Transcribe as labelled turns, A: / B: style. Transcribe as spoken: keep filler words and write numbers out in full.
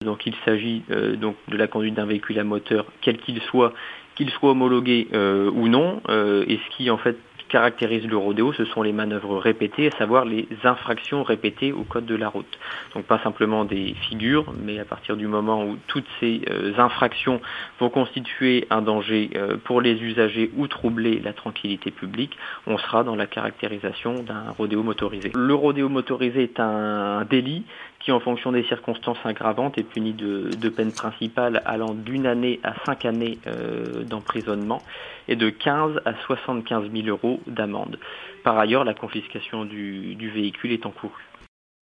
A: donc il s'agit euh, donc de la conduite d'un véhicule à moteur, quel qu'il soit, qu'il soit homologué euh, ou non, euh, et ce qui en fait caractérise le rodéo, ce sont les manœuvres répétées, à savoir les infractions répétées au code de la route. Donc pas simplement des figures, mais à partir du moment où toutes ces euh, infractions vont constituer un danger euh, pour les usagers ou troubler la tranquillité publique, on sera dans la caractérisation d'un rodéo motorisé. Le rodéo motorisé est un délit qui, en fonction des circonstances aggravantes, est puni de, de peine principale allant d'une année à cinq années euh, d'emprisonnement et de quinze à soixante-quinze mille euros d'amende. Par ailleurs, la confiscation du, du véhicule est encourue.